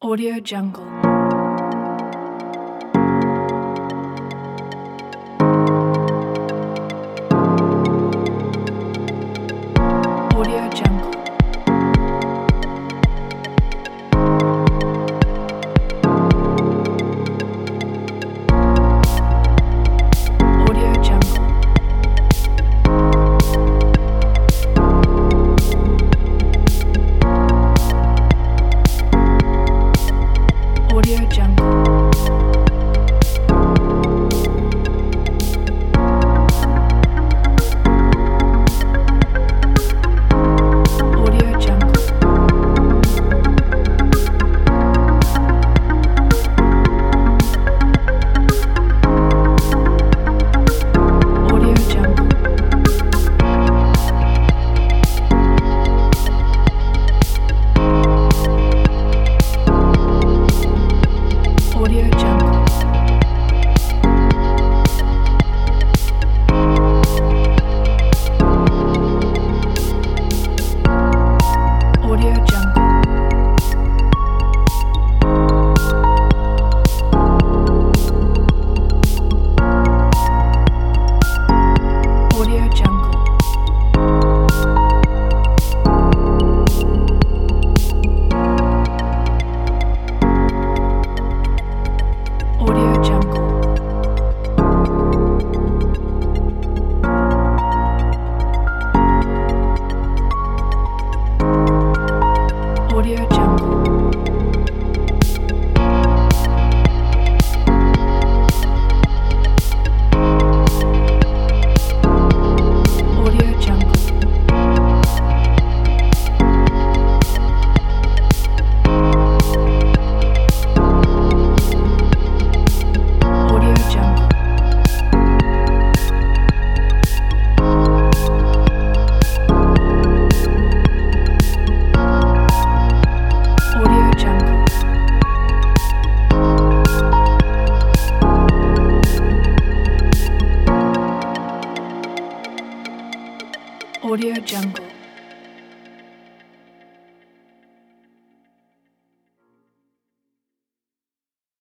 Audio Jungle. Audio Jungle. Audio Jungle. Audio Jungle. Audio Jungle. Audio Jungle. Audio Jungle. Audio Jungle. Audio Jungle. Audio Jungle. Audio Jungle. Audio Jungle. Audio Jungle. Audio Jungle. Audio Jungle.